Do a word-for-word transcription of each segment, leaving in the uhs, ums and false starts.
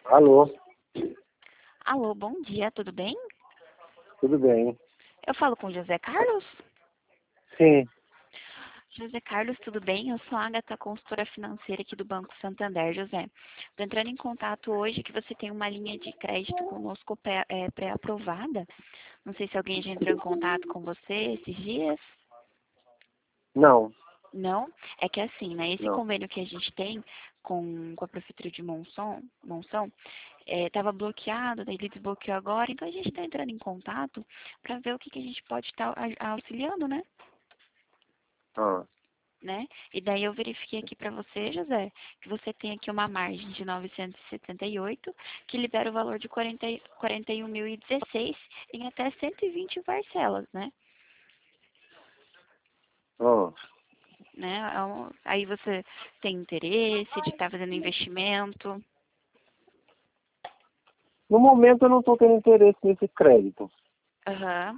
Alô, Alô, bom dia, tudo bem? tudo bem? Eu falo com José Carlos? Sim. José Carlos, tudo bem? Eu sou a Agatha, consultora financeira aqui do Banco Santander, José. Estou entrando em contato hoje que você tem uma linha de crédito conosco pré- é, pré-aprovada. Não sei se alguém já entrou em contato com você esses dias. Não, Não? É que assim, né? Esse não. convênio que a gente tem com, com a Prefeitura de Monção, Monção estava bloqueado, daí ele desbloqueou agora, então a gente está entrando em contato para ver o que, que a gente pode estar auxiliando, né? Ah, Né? E daí eu verifiquei aqui para você, José, que você tem aqui uma margem de novecentos e setenta e oito, que libera o valor de quarenta, quarenta e um mil e dezesseis em até cento e vinte parcelas, né? ah. né? É um- Aí você tem interesse de estar fazendo investimento. No momento eu não estou tendo interesse nesse crédito. Aham.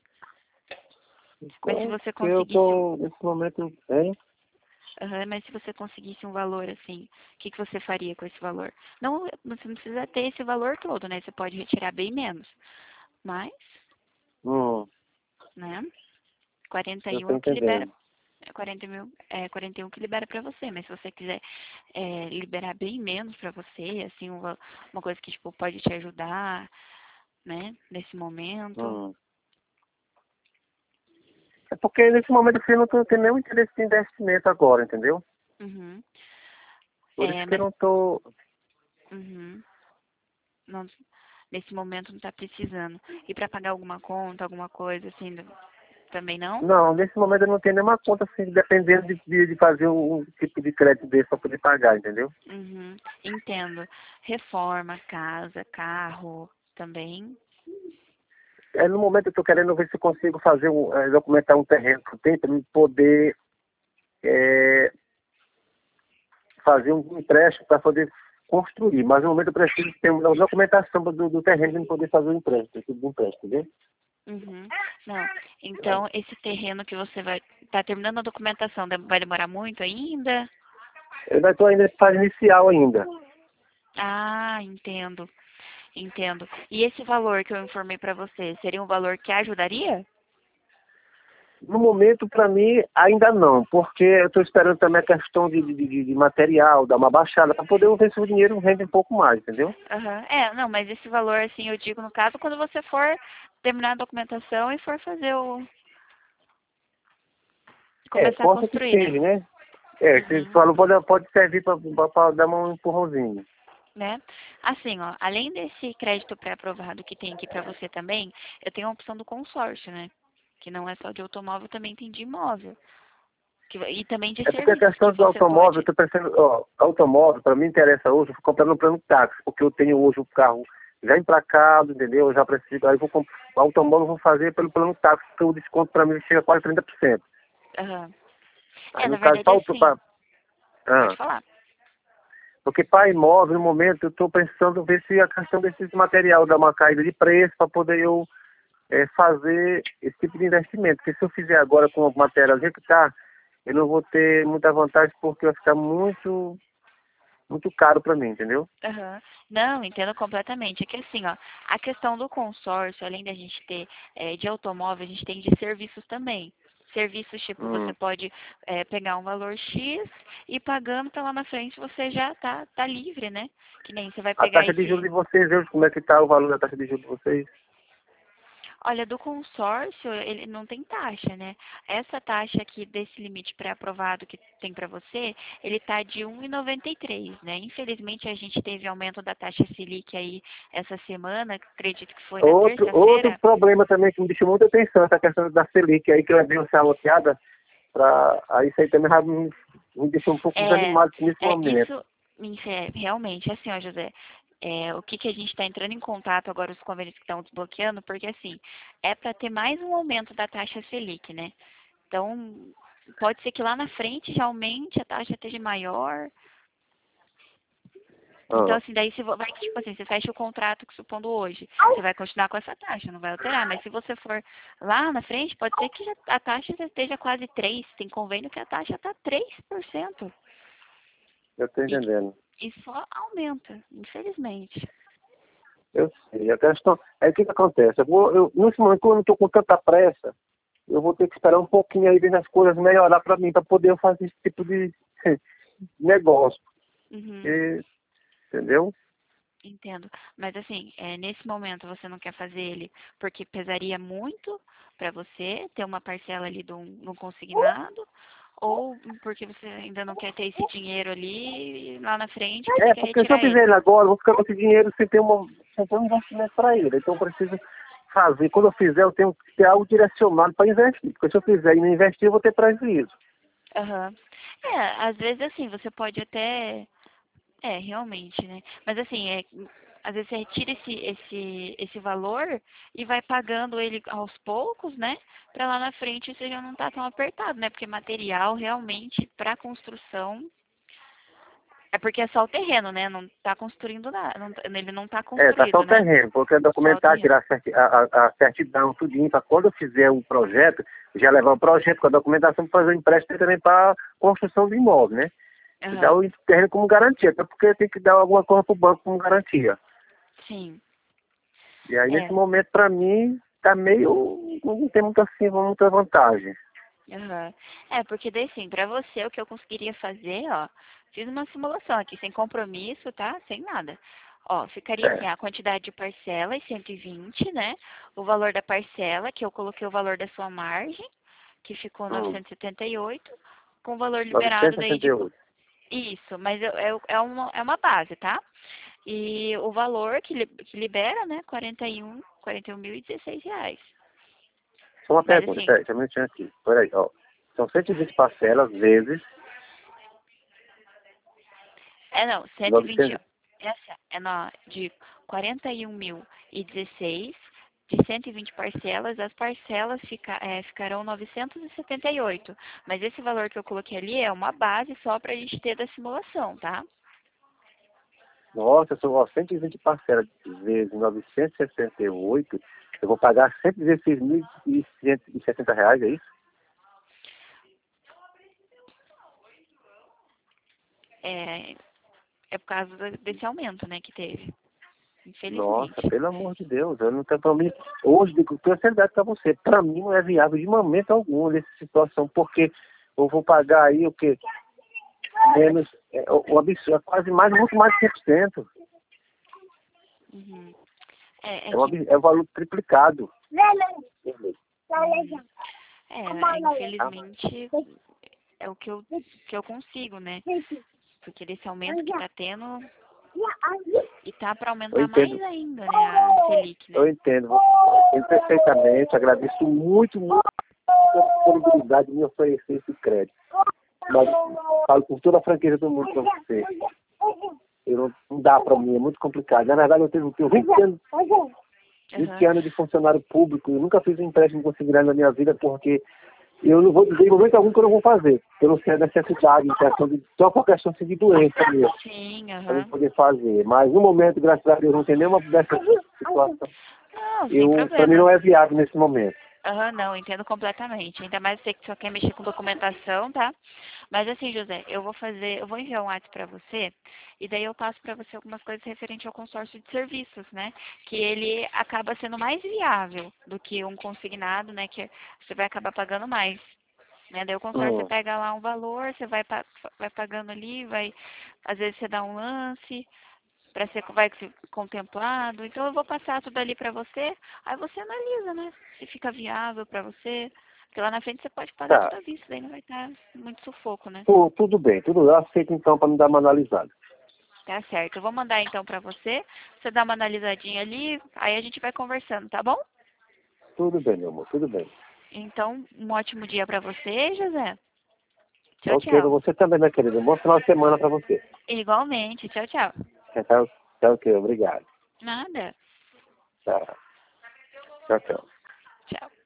Mas se Então, você porque eu conseguisse, um- estou, nesse momento, hein? aham, mas se você conseguisse um valor assim, o que que você faria com esse valor? Não, você não precisa ter esse valor todo, né? Você pode retirar bem menos. Mas, Hum, né? quarenta eu e um estou é o que libera. entendendo. É quarenta mil, é quarenta e um que libera para você, mas se você quiser é, liberar bem menos para você, assim, uma, uma coisa que tipo pode te ajudar, né, nesse momento. Hum. É porque nesse momento assim, eu não estou tendo nenhum interesse em investimento agora, entendeu? Uhum. Por isso É, que eu mas não estou... uhum, não, nesse momento não está precisando. E para pagar alguma conta, alguma coisa assim, do- também não? Não, nesse momento eu não tenho nenhuma conta assim, dependendo de, de, de fazer um tipo de crédito desse para poder pagar, entendeu? Uhum, entendo. Reforma, casa, carro, também. É, no momento eu estou querendo ver se eu consigo fazer um, é, documentar um terreno que eu tenho para poder é, fazer um empréstimo para poder construir. Mas no momento eu preciso ter uma documentação do, do terreno para poder fazer o empréstimo, esse tipo de empréstimo, entendeu? Uhum. Não. Então, esse terreno que você vai tá terminando a documentação, de- vai demorar muito ainda? Eu ainda estou ainda em fase inicial ainda. Ah, entendo, entendo. E esse valor que eu informei para você, seria um valor que ajudaria? No momento, para mim, ainda não, porque eu estou esperando também a questão de, de, de- de material, dar uma baixada, para poder ver se o dinheiro rende um pouco mais, entendeu? Aham. É, não, mas esse valor, assim, eu digo no caso, quando você for terminar a documentação e for fazer o... É, começar a possa que construir, né? seja, né? É, você Uhum. falou, pode, pode servir para dar um empurrãozinho. Né? Assim, ó, além desse crédito pré-aprovado que tem aqui para você também, eu tenho a opção do consórcio, né? Que não é só de automóvel, também tem de imóvel. Que, e também de É porque a serviços que questão do você automóvel, eu pode. estou pensando, ó, automóvel, para mim interessa hoje, eu vou comprar no plano táxi, porque eu tenho hoje o carro já emplacado, entendeu? Eu já preciso, aí eu vou comp- o automóvel eu vou fazer pelo plano táxi, porque o desconto para mim chega a quase trinta por cento. Aham. Aí É, na no caso, verdade, para para assim, pode ah, falar. porque para imóvel, no momento, eu estou pensando ver se a questão desse material dá uma caída de preço para poder eu eh, fazer esse tipo de investimento. Porque se eu fizer agora com o material do jeito que está, eu não vou ter muita vantagem porque vai ficar muito, muito caro para mim, entendeu? Aham. Não, entendo completamente. É que assim, ó, a questão do consórcio, além da gente ter eh, de automóvel, a gente tem de serviços também. Serviços, tipo, você Hum. pode eh, pegar um valor X e pagando pra lá na frente você já tá, tá livre, né? Que nem você vai A pegar taxa de juros esse. de vocês, eu, como é que está o valor da taxa de juros de vocês? Olha, do consórcio, ele não tem taxa, né? Essa taxa aqui desse limite pré-aprovado que tem para você, ele tá de um vírgula noventa e três, né? Infelizmente, a gente teve aumento da taxa Selic aí essa semana, acredito que foi na Outro, outro terça-feira. problema também que me deixou muita atenção, essa questão da Selic aí, que ela deu essa loteada, pra, aí isso aí também já me, me deixou um pouco É, desanimado nesse é momento. isso, isso é, realmente, assim, ó, José, é, o que que a gente está entrando em contato agora, os convênios que estão desbloqueando, porque assim, é para ter mais um aumento da taxa Selic, né? Então, pode ser que lá na frente já aumente, a taxa esteja maior. Então, Ah. assim, daí você vai, tipo assim, você fecha o contrato, supondo hoje, você vai continuar com essa taxa, não vai alterar. Mas se você for lá na frente, pode ser que já- a taxa já esteja quase três. Tem convênio que a taxa está três por cento. Eu estou E, entendendo. e só aumenta, infelizmente. Eu sei, a questão é o que, que acontece. Eu vou, eu, nesse momento, quando eu não estou com tanta pressa, eu vou ter que esperar um pouquinho aí ver as coisas melhorar para mim, para poder fazer esse tipo de negócio. Uhum. E, entendeu? Entendo. Mas assim, é, nesse momento você não quer fazer ele porque pesaria muito para você ter uma parcela ali do, no consignado? Ou porque você ainda não quer ter esse dinheiro ali e lá na frente você É, quer porque se eu retirar fizer ele? ele agora, eu vou ficar com esse dinheiro sem ter, uma, sem ter um investimento para ele. Então eu preciso fazer. Quando eu fizer, eu tenho que ter algo direcionado para investir. Porque se eu fizer e não investir, eu vou ter prejuízo. Aham. É, às vezes assim, você pode até. É, realmente, né? Mas assim, é, às vezes você retira esse, esse, esse valor e vai pagando ele aos poucos, né? Pra lá na frente você já não tá tão apertado, né? Porque material realmente para construção é porque é só o terreno, né? Não tá construindo nada, não tá- ele não tá É, tá só construído, o né? terreno, porque é Só o documentar, terreno. tirar a, certi- a, a- a certidão, tudinho, para quando eu fizer o projeto, já levar o projeto com a documentação para fazer o empréstimo também para construção do imóvel, né? E dar Aham. o terreno como garantia, até porque tem que dar alguma coisa para o banco como garantia. Sim. E aí, nesse É. momento, para mim, tá meio. Não tem muita, assim, muita vantagem. Aham. É, porque daí sim, pra você o que eu conseguiria fazer, ó, fiz uma simulação aqui, sem compromisso, tá? Sem nada. Ó, ficaria assim, É. a quantidade de parcelas, cento e vinte, né? O valor da parcela, que eu coloquei o valor da sua margem, que ficou Hum, novecentos e setenta e oito, com o valor liberado daí de... novecentos e sessenta e oito. Isso, mas eu- é, é, uma, é uma base, tá? E o valor que, li- que libera, né, quarenta e um, quarenta e um mil e dezesseis reais. Só uma Mas pergunta, assim, peraí, só um minutinho aqui. Peraí, ó. São cento e vinte parcelas vezes é não, cento e vinte. novecentos. Essa é na, de quarenta e um mil e dezesseis, de cento e vinte parcelas, as parcelas fica, é, ficarão novecentos e setenta e oito. Mas esse valor que eu coloquei ali é uma base só para a gente ter da simulação, tá? Nossa, são ó, cento e vinte parcelas vezes novecentos e sessenta e oito. Eu vou pagar cento e dezesseis mil e sessenta reais, é isso? É, é por causa do- desse aumento, né, que teve, Nossa, infelizmente. pelo amor de Deus, eu não tenho pra mim. Hoje, digo, tenho certeza para você, para mim não é viável de momento algum nessa situação, porque eu vou pagar aí o quê? Menos, é, o, o absurdo, é quase mais, muito mais de cem por cento. Uhum. É, é É, um, que, ab- é o valor triplicado. uhum. É, é, Ah, infelizmente é o que eu, que eu consigo, né? Porque desse aumento que tá tendo, e tá para eu aumentar mais entendo, ainda, né, a Selic, eu né? entendo, eu entendo perfeitamente, agradeço muito, muito a disponibilidade de me oferecer esse crédito. Mas falo com toda a franqueza do mundo para você. Eu não, não dá para mim, é muito complicado. Na verdade, eu tenho, tenho vinte anos, vinte Aham. anos de funcionário público, eu nunca fiz um empréstimo consignado na minha vida, porque eu não vou dizer em momento algum que eu não vou fazer, pelo ser a necessidade, em questão de, só por questão assim, de doença mesmo, Sim, para não aham. poder fazer. Mas no momento, graças a Deus, não tem nenhuma dessa situação. Não, sem Eu, para mim problema. não é viável nesse momento. Aham, não, entendo completamente. Ainda mais você que só quer mexer com documentação, tá? Mas assim, José, eu vou fazer, eu vou enviar um WhatsApp para você e daí eu passo para você algumas coisas referente ao consórcio de serviços, né? Que ele acaba sendo mais viável do que um consignado, né? Que você vai acabar pagando mais, né? Daí o consórcio você Hum. pega lá um valor, você vai, pa- vai pagando ali, vai, às vezes você dá um lance para ser vai ser contemplado. Então eu vou passar tudo ali para você, aí você analisa, né? Se fica viável para você. Porque lá na frente você pode pagar tudo Tá, à vista, daí não vai estar muito sufoco, né? Tu- tudo bem, tudo eu aceito então para me dar uma analisada. Tá certo. Eu vou mandar então para você. Você dá uma analisadinha ali, aí a gente vai conversando, tá bom? Tudo bem, meu amor, tudo bem. Então, um ótimo dia para você, José. Tchau, Ok, pra tchau. você também, minha querida. Um bom final de semana para você. Igualmente. Tchau, tchau. Tá, tá ok, obrigado. Nada. Tá. Tchau, tchau. Tchau.